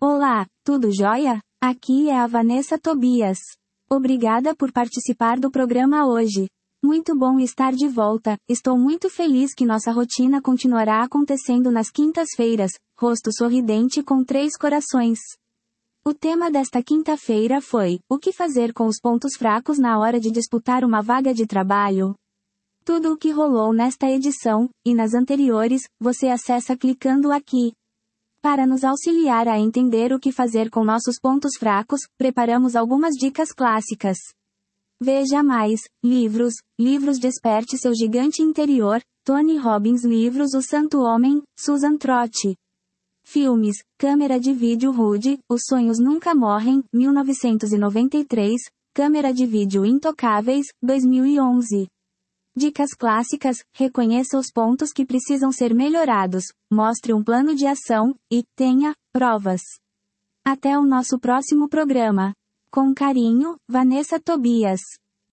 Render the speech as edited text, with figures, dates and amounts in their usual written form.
Olá, tudo jóia? Aqui é a Vanessa Tobias. Obrigada por participar do programa hoje. Muito bom estar de volta. Estou muito feliz que nossa rotina continuará acontecendo nas quintas-feiras, rosto sorridente com 3 corações. O tema desta quinta-feira foi: o que fazer com os pontos fracos na hora de disputar uma vaga de trabalho? Tudo o que rolou nesta edição, e nas anteriores, você acessa clicando aqui. Para nos auxiliar a entender o que fazer com nossos pontos fracos, preparamos algumas dicas clássicas. Veja mais: livros Desperte seu gigante interior, Tony Robbins. Livros O Santo Homem, Susan Trott. Filmes: Câmera de Vídeo Rude, Os Sonhos Nunca Morrem, 1993, Câmera de Vídeo Intocáveis, 2011. Dicas clássicas: reconheça os pontos que precisam ser melhorados, mostre um plano de ação, e tenha provas. Até o nosso próximo programa. Com carinho, Vanessa Tobias.